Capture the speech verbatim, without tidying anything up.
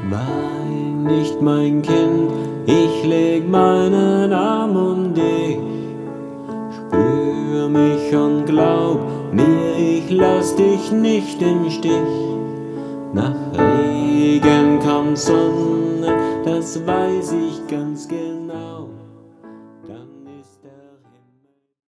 Wein nicht, mein Kind, ich leg meinen Arm um dich. Spür mich und glaub mir, ich lass dich nicht im Stich. Nach Regen kommt Sonne, das weiß ich ganz genau.